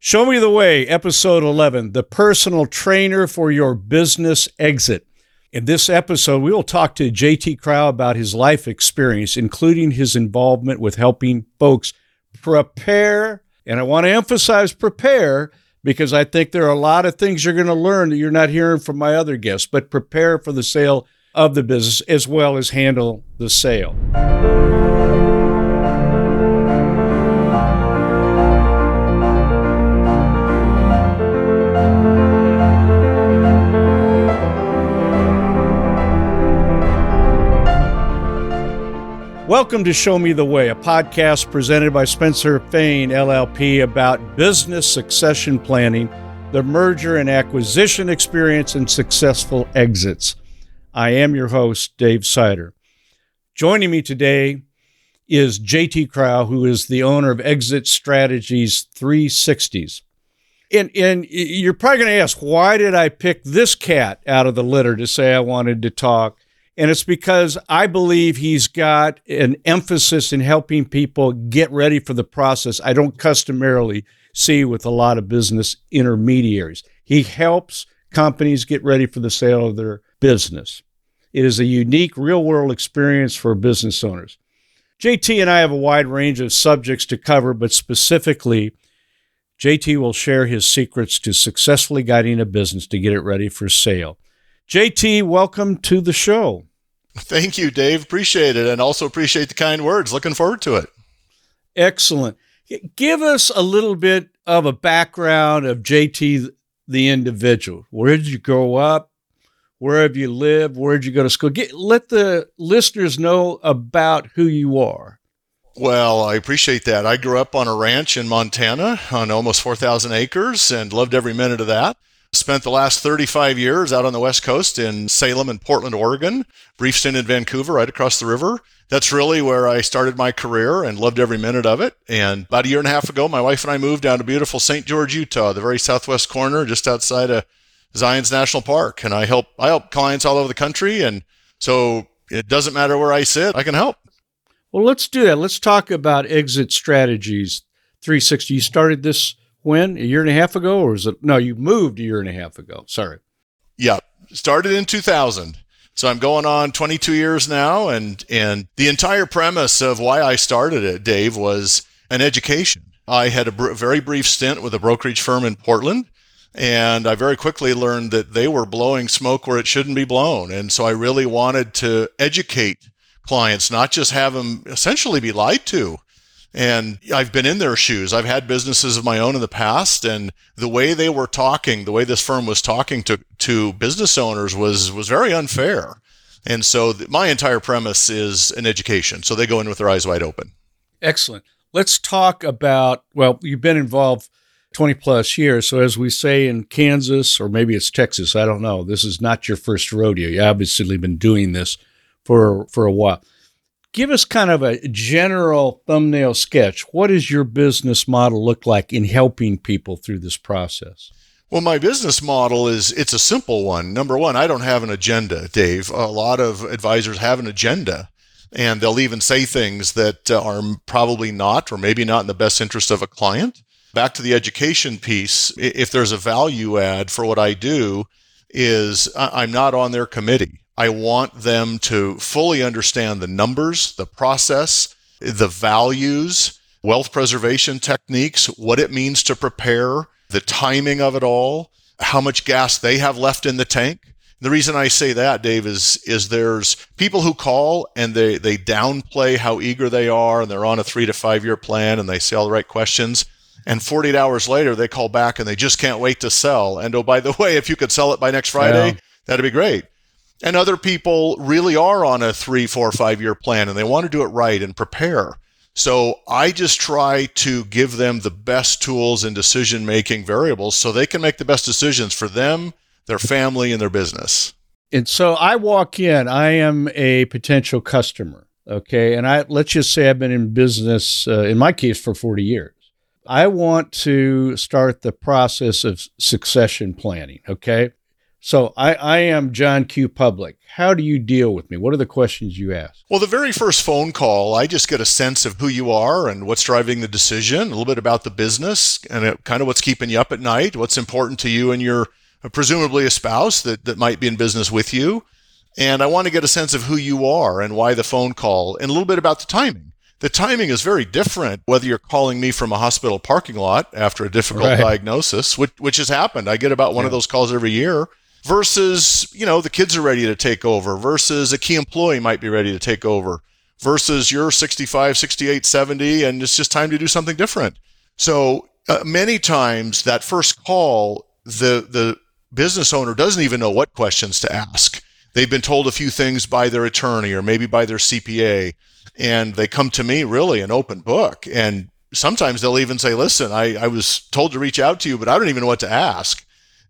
Show Me the Way, Episode 11, the personal trainer for your business exit. In this episode, we will talk to J.T. Crow about his life experience, including his involvement with helping folks prepare. And I want to emphasize prepare because I think there are a lot of things you're going to learn that you're not hearing from my other guests, but prepare for the sale of the business as well as handle the sale. Welcome to Show Me the Way, a podcast presented by Spencer Fain, LLP, about business succession planning, the merger and acquisition experience, and successful exits. I am your host, Dave Sider. Joining me today is J.T. Crow, who is the owner of Exit Strategies 360s. And you're probably going to ask, why did I pick this cat out of the litter to say I wanted to talk? And it's because I believe he's got an emphasis in helping people get ready for the process I don't customarily see with a lot of business intermediaries. He helps companies get ready for the sale of their business. It is a unique real-world experience for business owners. JT and I have a wide range of subjects to cover, but specifically, JT will share his secrets to successfully guiding a business to get it ready for sale. JT, welcome to the show. Thank you, Dave. Appreciate it. And also appreciate the kind words. Looking forward to it. Excellent. Give us a little bit of a background of JT, the individual. Where did you grow up? Where have you lived? Where did you go to school? Let the listeners know about who you are. Well, I appreciate that. I grew up on a ranch in Montana on almost 4,000 acres and loved every minute of that. Spent the last 35 years out on the West Coast in Salem and Portland, Oregon. Brief stint in Vancouver, right across the river. That's really where I started my career and loved every minute of it. And about a year and a half ago, my wife and I moved down to beautiful St. George, Utah, the very southwest corner, just outside of Zion's National Park. And I help clients all over the country. And so it doesn't matter where I sit, I can help. Well, let's do that. Let's talk about Exit Strategies 360. You started this when? A year and a half ago? Or is it? No, you moved a year and a half ago. Sorry. Yeah. Started in 2000. So I'm going on 22 years now. And the entire premise of why I started it, Dave, was an education. I had a very brief stint with a brokerage firm in Portland. And I very quickly learned that they were blowing smoke where it shouldn't be blown. And so I really wanted to educate clients, not just have them essentially be lied to. And I've been in their shoes. I've had businesses of my own in the past, and the way they were talking, the way this firm was talking to business owners was very unfair. And so my entire premise is an education. So they go in with their eyes wide open. Excellent. Let's talk about, well, you've been involved 20 plus years. So as we say in Kansas, or maybe it's Texas, I don't know. This is not your first rodeo. You obviously been doing this for a while. Give us kind of a general thumbnail sketch. What does your business model look like in helping people through this process? Well, my business model it's a simple one. Number one, I don't have an agenda, Dave. A lot of advisors have an agenda, and they'll even say things that are probably not, or maybe not in the best interest of a client. Back to the education piece, if there's a value add for what I do, is I'm not on their committee. I want them to fully understand the numbers, the process, the values, wealth preservation techniques, what it means to prepare, the timing of it all, how much gas they have left in the tank. The reason I say that, Dave, is there's people who call and they downplay how eager they are, and they're on a 3 to 5 year plan and they say all the right questions. And 48 hours later, they call back and they just can't wait to sell. And oh, by the way, if you could sell it by next Friday, that'd be great. And other people really are on a 3, 4, 5 year plan and they want to do it right and prepare. So I just try to give them the best tools and decision-making variables so they can make the best decisions for them, their family, and their business. And so I walk in, I am a potential customer, okay? And let's just say I've been in business, in my case, for 40 years. I want to start the process of succession planning, okay? So I am John Q. Public. How do you deal with me? What are the questions you ask? Well, the very first phone call, I just get a sense of who you are and what's driving the decision, a little bit about the business and kind of what's keeping you up at night, what's important to you and your presumably a spouse that might be in business with you. And I want to get a sense of who you are and why the phone call and a little bit about the timing. The timing is very different whether you're calling me from a hospital parking lot after a difficult diagnosis, which has happened. I get about one of those calls every year. Versus, the kids are ready to take over, versus a key employee might be ready to take over, versus you're 65, 68, 70, and it's just time to do something different. So many times that first call, the business owner doesn't even know what questions to ask. They've been told a few things by their attorney or maybe by their CPA, and they come to me really an open book. And sometimes they'll even say, listen, I was told to reach out to you, but I don't even know what to ask.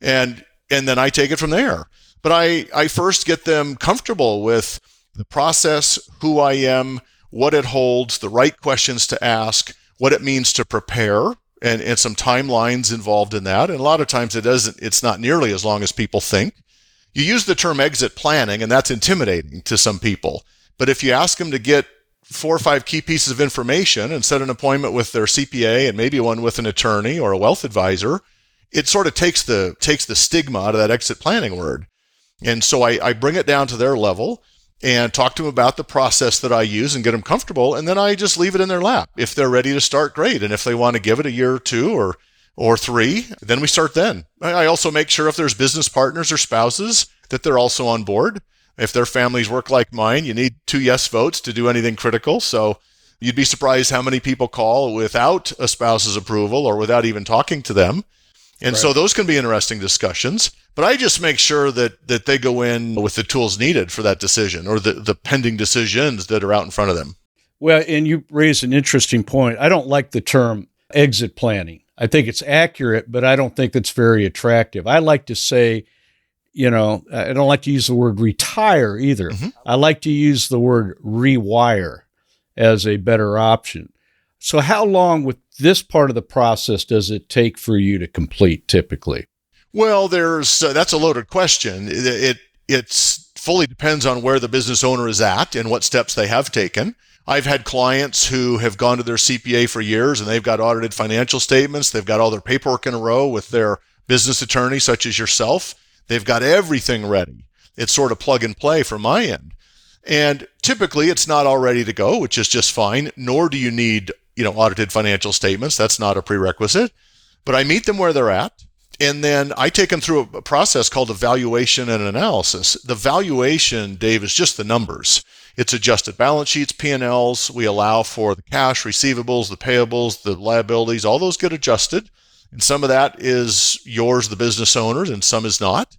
And then I take it from there. But I first get them comfortable with the process, who I am, what it holds, the right questions to ask, what it means to prepare, and some timelines involved in that. And a lot of times it's not nearly as long as people think. You use the term exit planning, and that's intimidating to some people. But if you ask them to get 4 or 5 key pieces of information and set an appointment with their CPA and maybe one with an attorney or a wealth advisor, it sort of takes the stigma out of that exit planning word. And so I bring it down to their level and talk to them about the process that I use and get them comfortable. And then I just leave it in their lap. If they're ready to start, great. And if they want to give it a year or 2 or 3, then we start then. I also make sure if there's business partners or spouses that they're also on board. If their families work like mine, you need 2 yes votes to do anything critical. So you'd be surprised how many people call without a spouse's approval or without even talking to them. And so those can be interesting discussions, but I just make sure that they go in with the tools needed for that decision or the pending decisions that are out in front of them. Well, and you raise an interesting point. I don't like the term exit planning. I think it's accurate, but I don't think it's very attractive. I like to say, I don't like to use the word retire either. Mm-hmm. I like to use the word rewire as a better option. So how long with this part of the process does it take for you to complete typically? Well, that's a loaded question. It's fully depends on where the business owner is at and what steps they have taken. I've had clients who have gone to their CPA for years and they've got audited financial statements. They've got all their paperwork in a row with their business attorney, such as yourself. They've got everything ready. It's sort of plug and play from my end. And typically it's not all ready to go, which is just fine, nor do you need audited financial statements. That's not a prerequisite. But I meet them where they're at, and then I take them through a process called evaluation and analysis. The valuation, Dave, is just the numbers. It's adjusted balance sheets, P&Ls. We allow for the cash, receivables, the payables, the liabilities. All those get adjusted. And some of that is yours, the business owners, and some is not.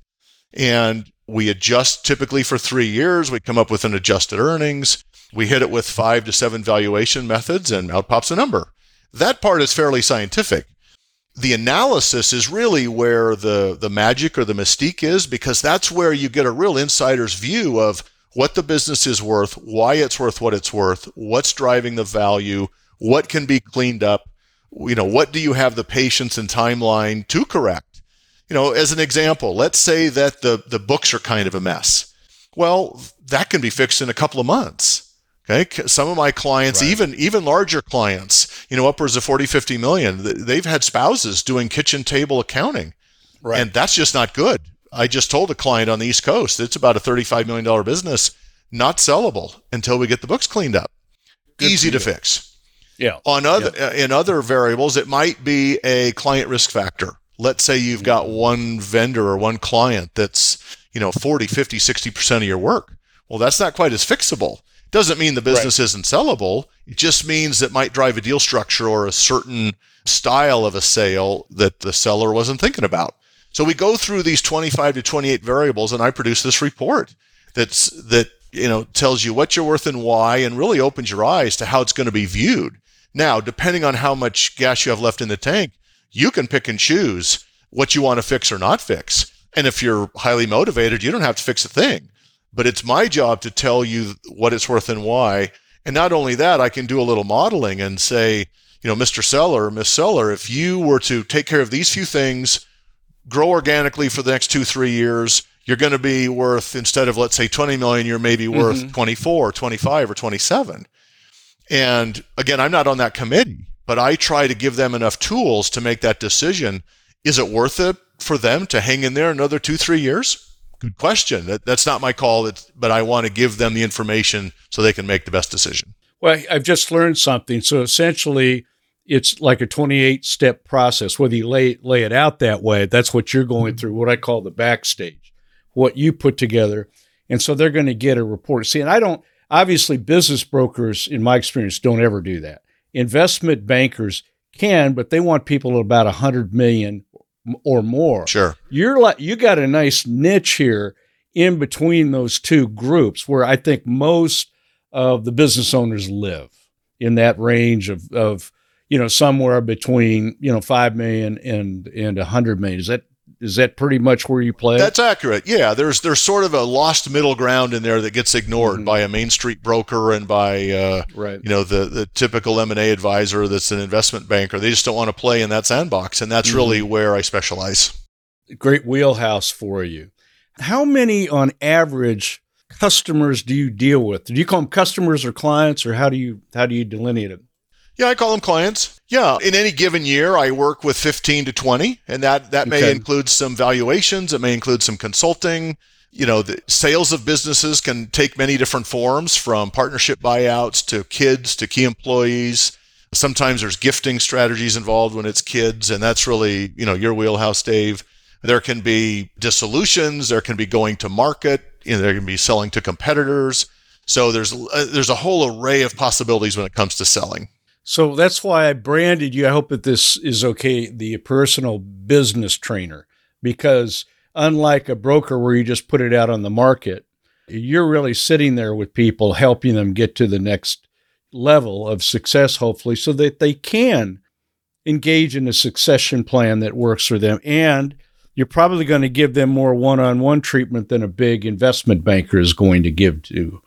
And we adjust typically for 3 years. We come up with an adjusted earnings. We hit it with 5 to 7 valuation methods, and out pops a number. That part is fairly scientific. The analysis is really where the magic or the mystique is, because that's where you get a real insider's view of what the business is worth, why it's worth what it's worth, what's driving the value, what can be cleaned up, what do you have the patience and timeline to correct? As an example, let's say that the books are kind of a mess. Well, that can be fixed in a couple of months. Okay. Some of my clients, even larger clients, upwards of 40, 50 million, they've had spouses doing kitchen table accounting. Right. And that's just not good. I just told a client on the East Coast, it's about a $35 million business, not sellable until we get the books cleaned up. Good Easy to fix. Yeah. In other variables, it might be a client risk factor. Let's say you've got one vendor or one client that's, 40, 50, 60% of your work. Well, that's not quite as fixable. Doesn't mean the business isn't sellable. It just means it might drive a deal structure or a certain style of a sale that the seller wasn't thinking about. So we go through these 25 to 28 variables, and I produce this report that tells you what you're worth and why, and really opens your eyes to how it's going to be viewed. Now, depending on how much gas you have left in the tank, you can pick and choose what you want to fix or not fix. And if you're highly motivated, you don't have to fix a thing. But it's my job to tell you what it's worth and why. And not only that, I can do a little modeling and say, Mr. Seller, Miss Seller, if you were to take care of these few things, grow organically for the next 2-3 years. You're going to be worth, instead of, let's say, 20 million, you're maybe worth 24, 25, or 27. And again, I'm not on that committee, but I try to give them enough tools to make that decision. Is it worth it for them to hang in there another 2-3 years? Good question. That's not my call, but I want to give them the information so they can make the best decision. Well, I've just learned something. So essentially, it's like a 28-step process. Whether you lay it out that way, that's what you're going through, what I call the backstage, what you put together. And so they're going to get a report. See, and obviously business brokers, in my experience, don't ever do that. Investment bankers can, but they want people at about 100 million or more. Sure. You got a nice niche here in between those two groups where I think most of the business owners live, in that range of somewhere between 5 million and 100 million. Is that pretty much where you play? That's accurate. Yeah, there's sort of a lost middle ground in there that gets ignored by a Main Street broker and by the typical M&A advisor that's an investment banker. They just don't want to play in that sandbox, and that's really where I specialize. Great wheelhouse for you. How many on average customers do you deal with? Do you call them customers or clients, or how do you delineate them? Yeah, I call them clients. Yeah, in any given year, I work with 15 to 20, and that may include some valuations. It may include some consulting. The sales of businesses can take many different forms, from partnership buyouts to kids to key employees. Sometimes there's gifting strategies involved when it's kids, and that's really, your wheelhouse, Dave. There can be dissolutions. There can be going to market. There can be selling to competitors. So there's a whole array of possibilities when it comes to selling. So that's why I branded you. I hope that this is okay, the personal business trainer, because unlike a broker where you just put it out on the market, you're really sitting there with people, helping them get to the next level of success, hopefully, so that they can engage in a succession plan that works for them. And you're probably going to give them more one-on-one treatment than a big investment banker is going to give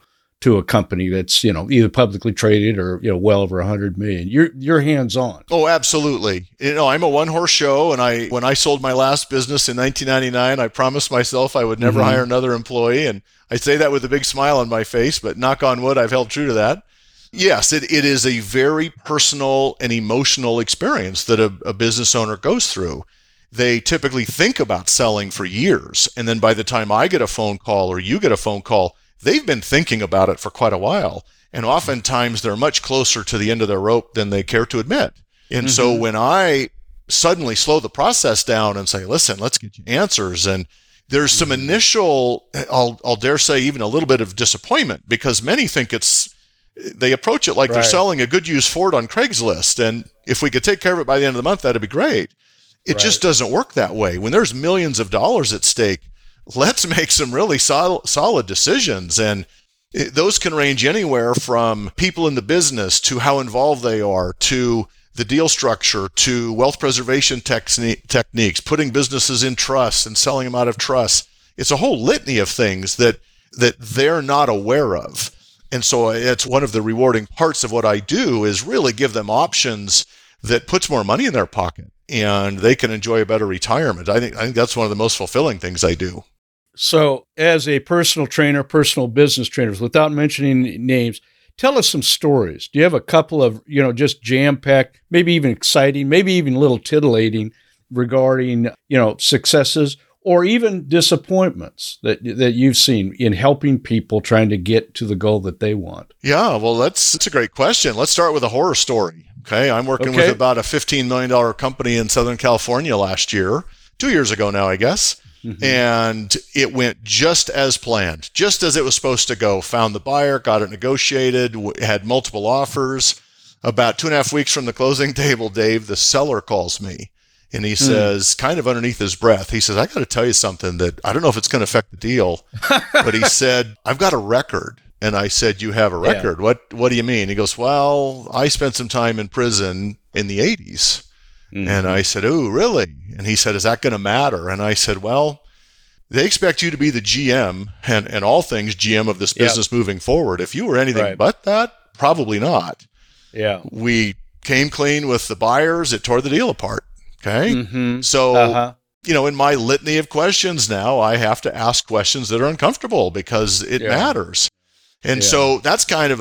to a company that's, either publicly traded or, well over 100 million. You're hands-on. Oh, absolutely. I'm a one-horse show, and when I sold my last business in 1999, I promised myself I would never hire another employee, and I say that with a big smile on my face, but knock on wood, I've held true to that. Yes, it is a very personal and emotional experience that a business owner goes through. They typically think about selling for years, and then by the time I get a phone call or you get a phone call, they've been thinking about it for quite a while, and oftentimes they're much closer to the end of their rope than they care to admit. And so when I suddenly slow the process down and say, listen, let's get you answers, and there's some initial, I'll dare say, even a little bit of disappointment, because many think they approach it like they're selling a good used Ford on Craigslist, and if we could take care of it by the end of the month, that'd be great. It just doesn't work that way. When there's millions of dollars at stake, let's make some really solid decisions. And those can range anywhere from people in the business to how involved they are, to the deal structure, to wealth preservation techniques, putting businesses in trust and selling them out of trust. It's a whole litany of things that they're not aware of. And so it's one of the rewarding parts of what I do, is really give them options that puts more money in their pocket, and they can enjoy a better retirement. I think that's one of the most fulfilling things I do. So as a personal trainer, personal business trainers, without mentioning names, tell us some stories. Do you have a couple of, just jam-packed, maybe even exciting, maybe even a little titillating regarding, successes or even disappointments that you've seen in helping people trying to get to the goal that they want? Yeah, well, that's a great question. Let's start with a horror story. Okay, I'm working with about a $15 million company in Southern California last year, 2 years ago now, I guess. And it went just as planned, just as it was supposed to go. Found the buyer, got it negotiated, had multiple offers. About 2.5 weeks from the closing table, Dave, the seller calls me, and he says, kind of underneath his breath, he says, I got to tell you something that I don't know if it's going to affect the deal, but he said, I've got a record. And I said, you have a record? Yeah. What do you mean? He goes, well, I spent some time in prison in the 80s. And I said, oh, really? And he said, is that going to matter? And I said, well, they expect you to be the GM and all things GM of this business moving forward. If you were anything but that, probably not. Yeah. We came clean with the buyers. It tore the deal apart. Okay. So in my litany of questions now, I have to ask questions that are uncomfortable because it matters. And so that's kind of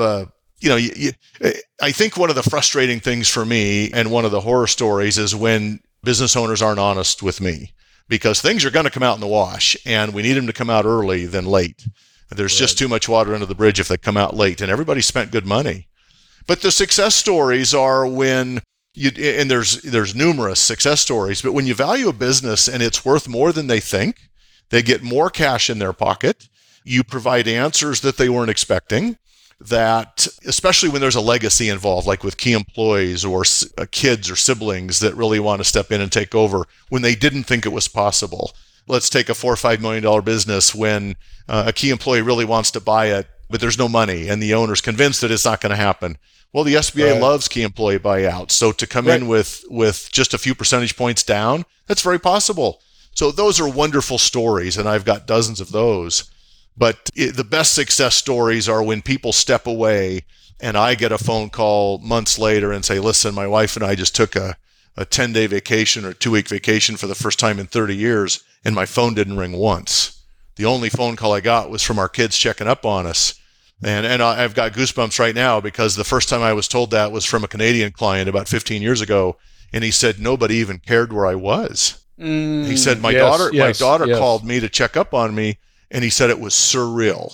I think one of the frustrating things for me and one of the horror stories is when business owners aren't honest with me, because things are going to come out in the wash and we need them to come out early than late. There's just too much water under the bridge if they come out late, and everybody spent good money. But the success stories are when and there's numerous success stories, but when you value a business and it's worth more than they think, they get more cash in their pocket, you provide answers that they weren't expecting, that especially when there's a legacy involved, like with key employees or kids or siblings that really want to step in and take over when they didn't think it was possible. Let's take a $4 or $5 million business when a key employee really wants to buy it, but there's no money and the owner's convinced that it's not going to happen. Well, the SBA loves key employee buyouts. So to come in with just a few percentage points down, that's very possible. So those are wonderful stories, and I've got dozens of those. But the best success stories are when people step away and I get a phone call months later and say, listen, my wife and I just took a 10-day vacation or 2-week vacation for the first time in 30 years, and my phone didn't ring once. The only phone call I got was from our kids checking up on us. And I've got goosebumps right now because the first time I was told that was from a Canadian client about 15 years ago. And he said, nobody even cared where I was. He said, my daughter called me to check up on me. And he said it was surreal.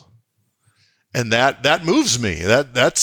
And that moves me. That's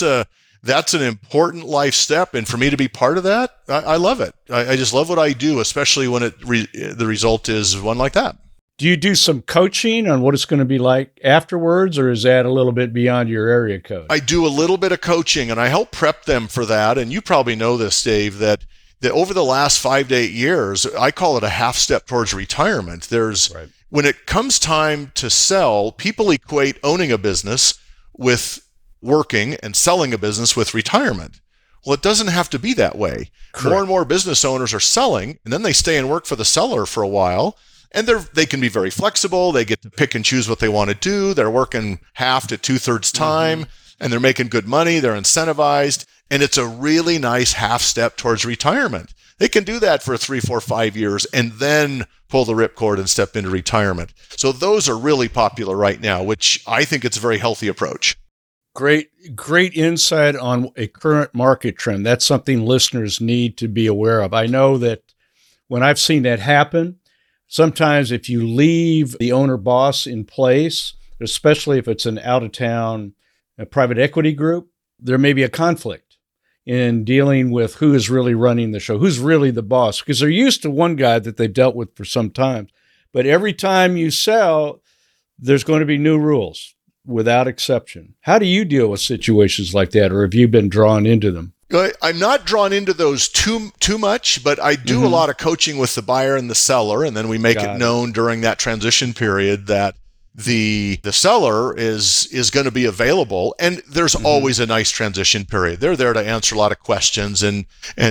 an important life step. And for me to be part of that, I love it. I just love what I do, especially when the result is one like that. Do you do some coaching on what it's going to be like afterwards, or is that a little bit beyond your area code? I do a little bit of coaching, and I help prep them for that. And you probably know this, Dave, that over the last 5 to 8 years, I call it a half step towards retirement. When it comes time to sell, people equate owning a business with working and selling a business with retirement. Well, it doesn't have to be that way. Correct. More and more business owners are selling, and then they stay and work for the seller for a while. And they can be very flexible. They get to pick and choose what they want to do. They're working half to 2/3 time, and they're making good money. They're incentivized, and it's a really nice half step towards retirement. They can do that for 3, 4, 5 years, and then pull the ripcord and step into retirement. So those are really popular right now, which I think it's a very healthy approach. Great insight on a current market trend. That's something listeners need to be aware of. I know that when I've seen that happen, sometimes if you leave the owner boss in place, especially if it's an out-of-town private equity group, there may be a conflict in dealing with who is really running the show, who's really the boss, because they're used to one guy that they've dealt with for some time. But every time you sell, there's going to be new rules without exception. How do you deal with situations like that, or have you been drawn into them? I'm not drawn into those too much, but I do a lot of coaching with the buyer and the seller, and then we make it known during that transition period that the seller is going to be available, and there's always a nice transition period. They're there to answer a lot of questions and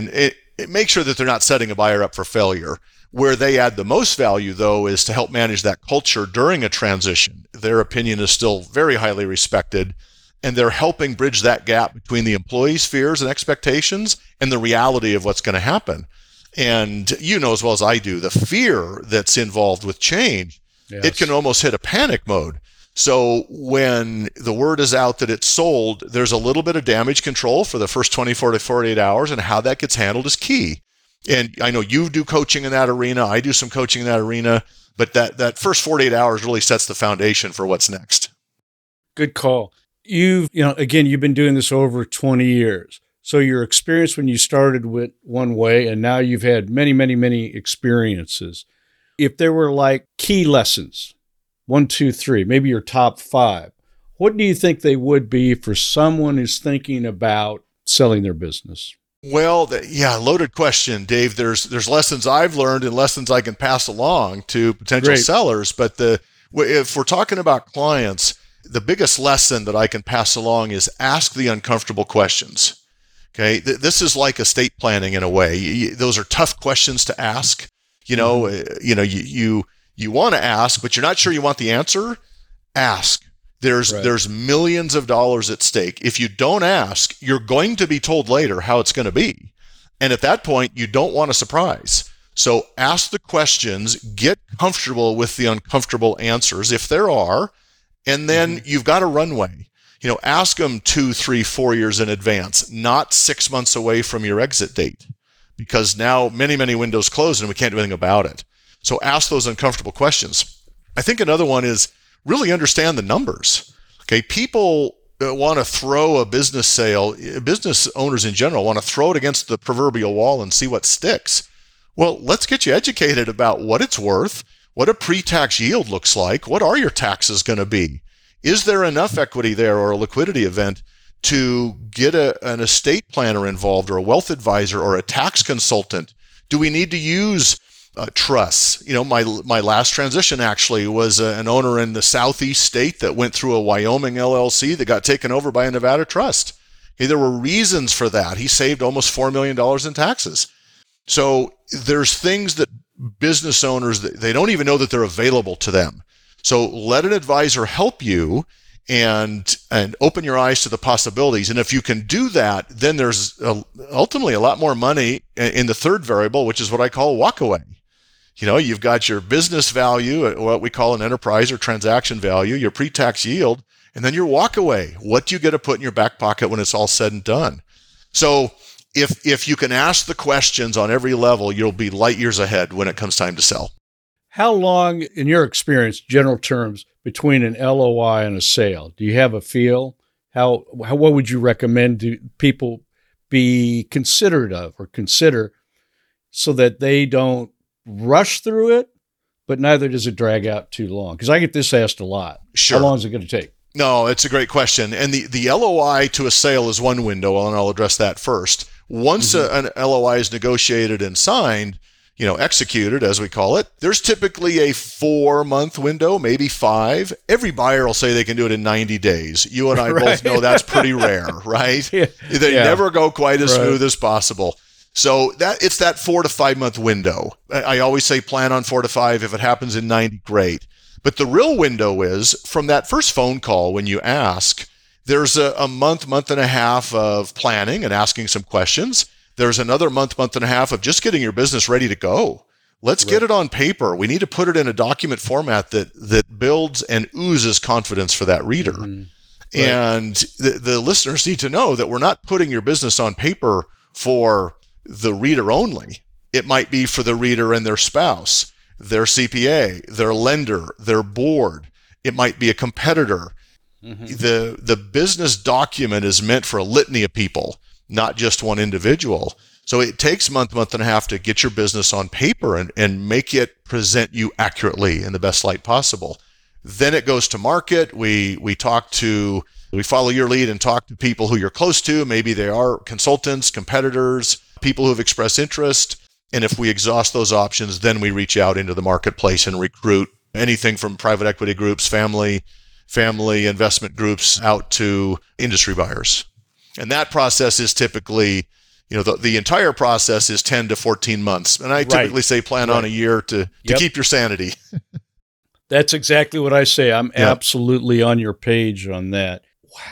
make sure that they're not setting a buyer up for failure. Where they add the most value, though, is to help manage that culture during a transition. Their opinion is still very highly respected, and they're helping bridge that gap between the employees' fears and expectations and the reality of what's going to happen. And you know as well as I do, the fear that's involved with change, it can almost hit a panic mode. So when the word is out that it's sold, there's a little bit of damage control for the first 24 to 48 hours, and how that gets handled is key. And I know you do coaching in that arena. I do some coaching in that arena, but that first 48 hours really sets the foundation for what's next. Good call. You've been doing this over 20 years. So your experience when you started with one way, and now you've had many, many, many experiences. If there were like key lessons, 1, 2, 3, maybe your top 5, what do you think they would be for someone who's thinking about selling their business? Well, loaded question, Dave. There's lessons I've learned and lessons I can pass along to potential sellers. But if we're talking about clients, the biggest lesson that I can pass along is ask the uncomfortable questions. Okay, this is like estate planning in a way. Those are tough questions to ask. You want to ask, but you're not sure you want the answer. Ask. There's millions of dollars at stake. If you don't ask, you're going to be told later how it's going to be. And at that point, you don't want a surprise. So ask the questions, get comfortable with the uncomfortable answers if there are, and then you've got a runway. Ask them 2, 3, 4 years in advance, not 6 months away from your exit date, because now many, many windows close and we can't do anything about it. So ask those uncomfortable questions. I think another one is really understand the numbers. Okay, people want to throw a business sale, business owners in general want to throw it against the proverbial wall and see what sticks. Well, let's get you educated about what it's worth, what a pre-tax yield looks like, what are your taxes going to be? Is there enough equity there or a liquidity event to get an estate planner involved or a wealth advisor or a tax consultant? Do we need to use trusts? My last transition actually was an owner in the southeast state that went through a Wyoming LLC that got taken over by a Nevada trust. Okay, there were reasons for that. He saved almost $4 million in taxes. So there's things that business owners, they don't even know that they're available to them. So let an advisor help you and open your eyes to the possibilities. And if you can do that, then there's ultimately a lot more money in the third variable, which is what I call walk away. You've got your business value, what we call an enterprise or transaction value, your pre-tax yield, and then your walk away. What do you get to put in your back pocket when it's all said and done? So if you can ask the questions on every level, you'll be light years ahead when it comes time to sell. How long, in your experience, general terms, between an LOI and a sale? Do you have a feel? What would you recommend to people be considerate of or consider so that they don't rush through it, but neither does it drag out too long? Because I get this asked a lot. Sure. How long is it going to take? No, it's a great question. And the LOI to a sale is one window, and I'll address that first. Once an LOI is negotiated and signed, executed, as we call it, there's typically a 4-month window, maybe 5. Every buyer will say they can do it in 90 days. You and I both know that's pretty rare, right? They never go quite as smooth as possible. So it's that 4 to 5 month window. I always say plan on 4 to 5. If it happens in 90, great. But the real window is from that first phone call when you ask, there's a month and a half of planning and asking some questions. There's another month and a half of just getting your business ready to go. Let's get it on paper. We need to put it in a document format that builds and oozes confidence for that reader. And the listeners need to know that we're not putting your business on paper for the reader only. It might be for the reader and their spouse, their CPA, their lender, their board. It might be a competitor. The business document is meant for a litany of people, not just one individual. So it takes month and a half to get your business on paper and make it present you accurately in the best light possible. Then it goes to market. We follow your lead and talk to people who you're close to. Maybe they are consultants, competitors, people who have expressed interest. And if we exhaust those options, then we reach out into the marketplace and recruit anything from private equity groups, family investment groups out to industry buyers. And that process is typically, the entire process is 10 to 14 months. And I typically say plan on a year to keep your sanity. That's exactly what I say. I'm absolutely on your page on that.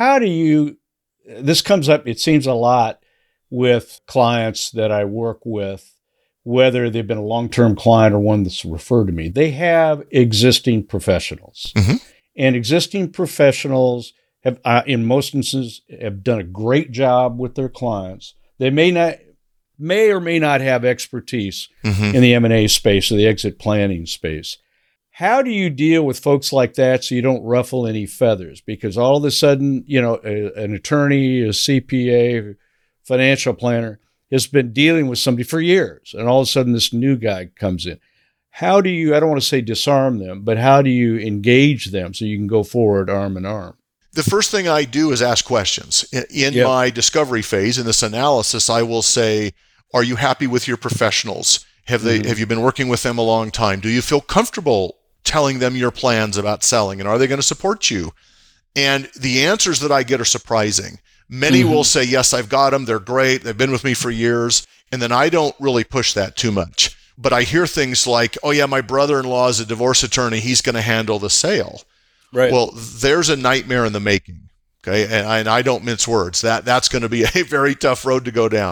This comes up, it seems a lot with clients that I work with, whether they've been a long-term client or one that's referred to me. They have existing professionals. And existing professionals have, in most instances, have done a great job with their clients. They may or may not have expertise in the M&A space or the exit planning space. How do you deal with folks like that so you don't ruffle any feathers? Because all of a sudden, an attorney, a CPA, financial planner has been dealing with somebody for years, and all of a sudden this new guy comes in. How do you, I don't want to say disarm them, but how do you engage them so you can go forward arm in arm? The first thing I do is ask questions. In my discovery phase, in this analysis, I will say, are you happy with your professionals? Have you been working with them a long time? Do you feel comfortable telling them your plans about selling? And are they going to support you? And the answers that I get are surprising. Many will say, yes, I've got them. They're great. They've been with me for years. And then I don't really push that too much. But I hear things like, oh yeah, my brother-in-law is a divorce attorney. He's going to handle the sale. Right. Well, there's a nightmare in the making. Okay. And I don't mince words. That's going to be a very tough road to go down.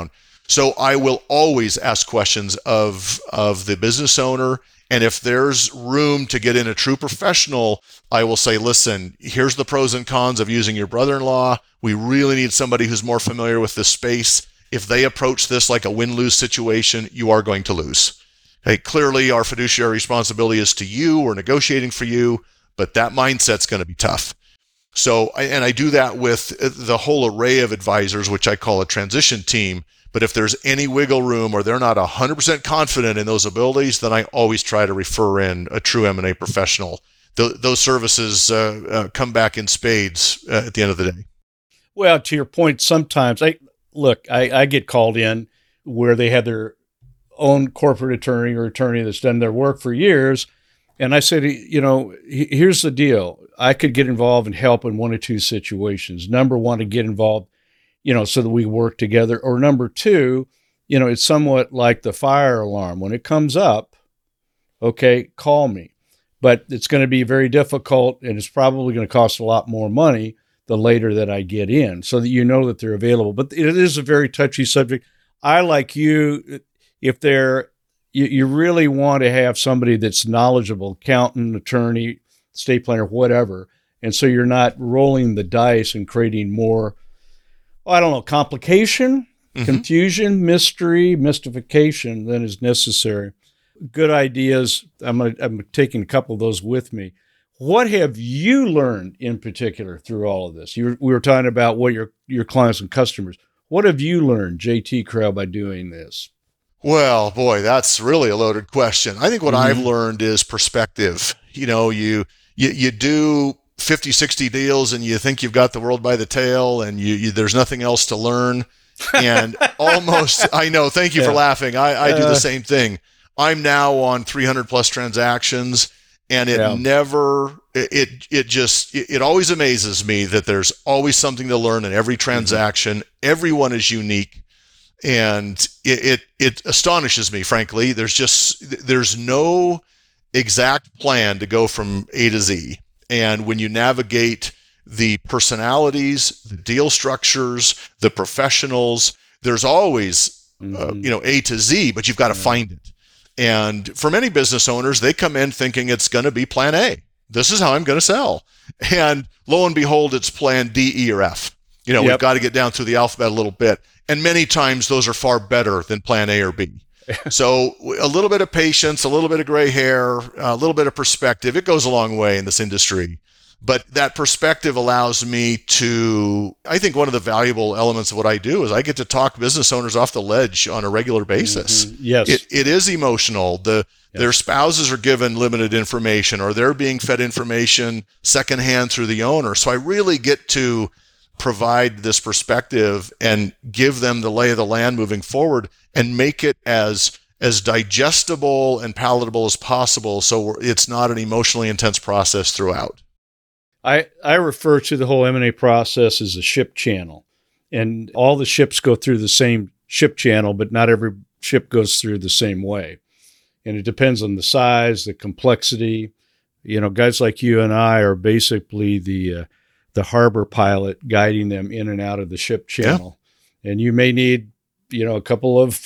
So I will always ask questions of the business owner. And if there's room to get in a true professional, I will say, listen, here's the pros and cons of using your brother-in-law. We really need somebody who's more familiar with this space. If they approach this like a win-lose situation, you are going to lose. Hey, clearly our fiduciary responsibility is to you. We're negotiating for you, but that mindset's going to be tough. So, I do that with the whole array of advisors, which I call a transition team. But if there's any wiggle room or they're not 100% confident in those abilities, then I always try to refer in a true M&A professional. Those services come back in spades at the end of the day. Well, to your point, sometimes I get called in where they have their own corporate attorney or attorney that's done their work for years. And I said, here's the deal. I could get involved and help in one of two situations. Number one, to get involved, so that we work together. Or number two, it's somewhat like the fire alarm. When it comes up, okay, call me. But it's going to be very difficult, and it's probably going to cost a lot more money the later that I get in, so that you know that they're available. But it is a very touchy subject. I, like you, if you really want to have somebody that's knowledgeable, accountant, attorney, estate planner, whatever. And so you're not rolling the dice and creating more, complication, confusion, mystery, mystification than is necessary. Good ideas. I'm taking a couple of those with me. What have you learned in particular through all of this? We were talking about what your clients and customers. What have you learned, JT Crowell, by doing this? Well, boy, that's really a loaded question. I think what I've learned is perspective. You do 50, 60 deals and you think you've got the world by the tail and there's nothing else to learn. And almost, I know, thank you for laughing. I do the same thing. I'm now on 300 plus transactions, and it always amazes me that there's always something to learn in every transaction. Everyone is unique. And it astonishes me, frankly. There's no exact plan to go from A to Z. And when you navigate the personalities, the deal structures, the professionals, there's always, A to Z, but you've got to find it. And for many business owners, they come in thinking it's going to be plan A. This is how I'm going to sell. And lo and behold, it's plan D, E, or F. We've got to get down through the alphabet a little bit. And many times those are far better than plan A or B. So a little bit of patience, a little bit of gray hair, a little bit of perspective, it goes a long way in this industry. But that perspective allows me to, I think one of the valuable elements of what I do is I get to talk business owners off the ledge on a regular basis. Yes. It is emotional. Their spouses are given limited information, or they're being fed information secondhand through the owner. So I really get to provide this perspective and give them the lay of the land moving forward and make it as digestible and palatable as possible, so it's not an emotionally intense process throughout. I refer to the whole M&A process as a ship channel, and all the ships go through the same ship channel, but not every ship goes through the same way. And it depends on the size, the complexity. Guys like you and I are basically the harbor pilot guiding them in and out of the ship channel. Yeah. And you may need, a couple of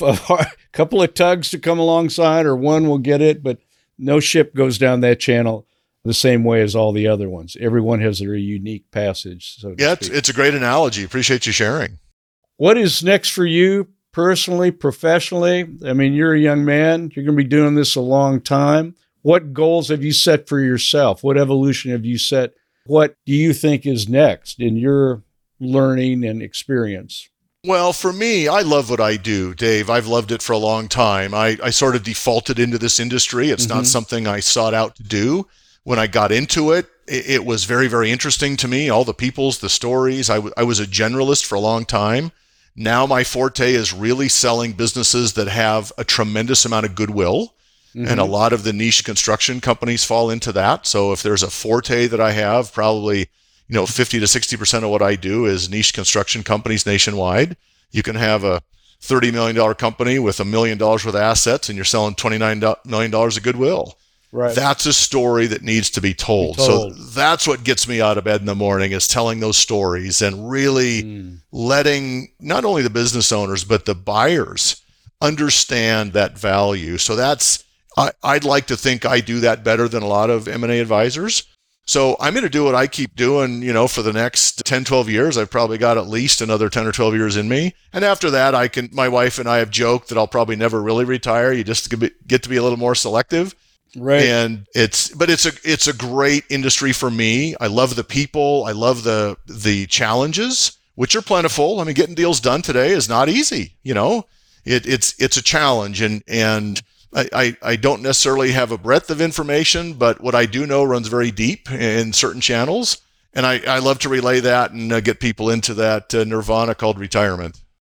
tugs to come alongside, or one will get it, but no ship goes down that channel the same way as all the other ones. Everyone has their unique passage. So it's a great analogy. Appreciate you sharing. What is next for you personally, professionally? I mean, you're a young man. You're going to be doing this a long time. What goals have you set for yourself? What evolution have you set? What do you think is next in your learning and experience? Well, for me, I love what I do, Dave. I've loved it for a long time. I sort of defaulted into this industry. It's not something I sought out to do. When I got into it, it was very, very interesting to me. All the peoples, the stories. I was a generalist for a long time. Now my forte is really selling businesses that have a tremendous amount of goodwill. And a lot of the niche construction companies fall into that. So if there's a forte that I have, probably 50 to 60% of what I do is niche construction companies nationwide. You can have a $30 million company with $1 million worth of assets, and you're selling $29 million of goodwill. Right. That's a story that needs to be told. So that's what gets me out of bed in the morning, is telling those stories and really letting not only the business owners, but the buyers understand that value. So I'd like to think I do that better than a lot of M&A advisors. So I'm going to do what I keep doing, for the next 10, 12 years. I've probably got at least another 10 or 12 years in me. And after that, my wife and I have joked that I'll probably never really retire. You just get to be a little more selective. Right. And it's a great industry for me. I love the people. I love the challenges, which are plentiful. I mean, getting deals done today is not easy. It's a challenge, and I don't necessarily have a breadth of information, but what I do know runs very deep in certain channels. And I love to relay that and get people into that nirvana called retirement.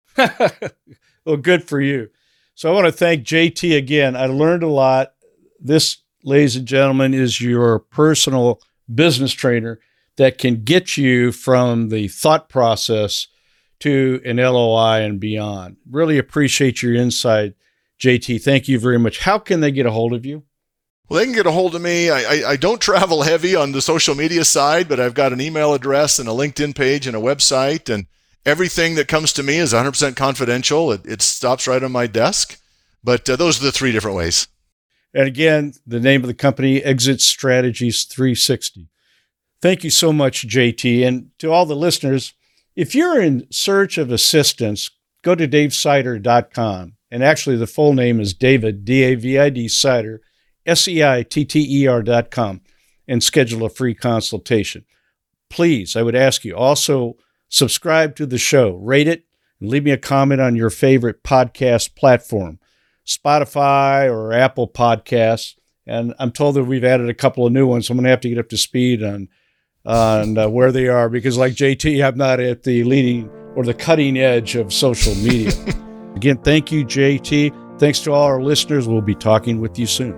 Well, good for you. So I want to thank JT again. I learned a lot. This, ladies and gentlemen, is your personal business trainer that can get you from the thought process to an LOI and beyond. Really appreciate your insight, JT. Thank you very much. How can they get a hold of you? Well, they can get a hold of me. I don't travel heavy on the social media side, but I've got an email address and a LinkedIn page and a website, and everything that comes to me is 100% confidential. It stops right on my desk. But those are the 3 different ways. And again, the name of the company, Exit Strategies 360. Thank you so much, JT. And to all the listeners, if you're in search of assistance, go to davesider.com. And actually, the full name is David, D-A-V-I-D, Sider, SEITTER.com, and schedule a free consultation. Please, I would ask you, also subscribe to the show, rate it, and leave me a comment on your favorite podcast platform, Spotify or Apple Podcasts. And I'm told that we've added a couple of new ones, so I'm going to have to get up to speed on where they are, because like JT, I'm not at the leading or the cutting edge of social media. Again, thank you, JT. Thanks to all our listeners. We'll be talking with you soon.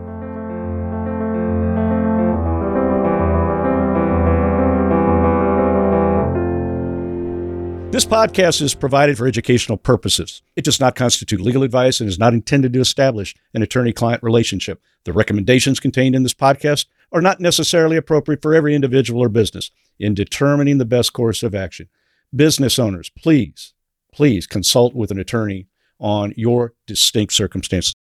This podcast is provided for educational purposes. It does not constitute legal advice and is not intended to establish an attorney-client relationship. The recommendations contained in this podcast are not necessarily appropriate for every individual or business in determining the best course of action. Business owners, please consult with an attorney on your distinct circumstances.